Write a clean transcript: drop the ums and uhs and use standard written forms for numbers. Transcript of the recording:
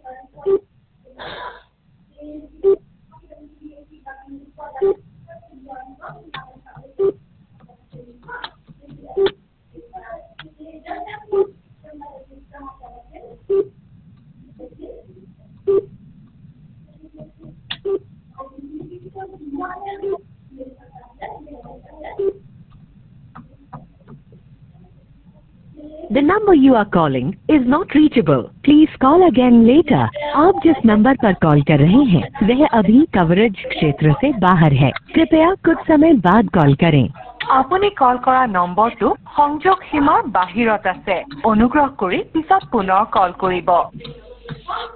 The number you are calling is not reachable. Please call again later. आप जिस number पर call कर रहे हैं वह अभी कवरेज क्षेत्र से बाहर है। कृपया कुछ समय बाद कॉल करें। আপুনি কল কৰা নম্বৰটো সংযোগ সীমাৰ বাহিৰত আছে। অনুগ্ৰহ কৰি পিছত পুনৰ কল কৰিব।